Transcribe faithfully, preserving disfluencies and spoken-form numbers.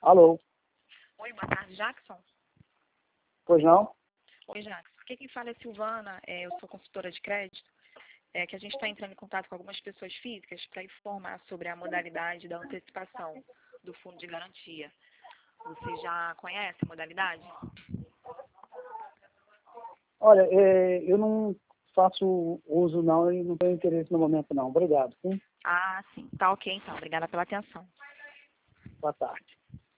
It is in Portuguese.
Alô? Oi, boa tarde, Jackson. Pois não? Oi, Jackson. Aqui quem fala é Silvana, é, eu sou consultora de crédito, é, que a gente está entrando em contato com algumas pessoas físicas para informar sobre a modalidade da antecipação do fundo de garantia. Você já conhece a modalidade? Olha, é, eu não faço uso não e não tenho interesse no momento não. Obrigado, sim? Ah, sim. Tá ok, então. Obrigada pela atenção. Boa tarde.